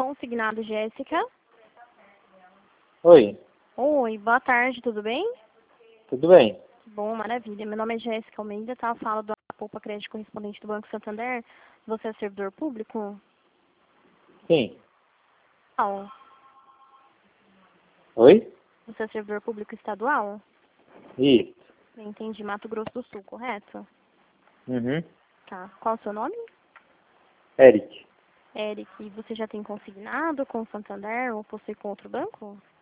Consignado, Jéssica. Oi, Oi, boa tarde, tudo bem? tudo bem? Bom, maravilha. Meu nome é Jéssica Almeida, tá? Eu falo da Poupa Crédito Correspondente do Banco Santander. Você é servidor público? Sim. Não. Oi? Você é servidor público estadual? Isso. Entendi, Mato Grosso do Sul, correto? Uhum. Tá. Qual o seu nome? Eric. Eric, e você já tem consignado com o Santander ou possui com outro banco?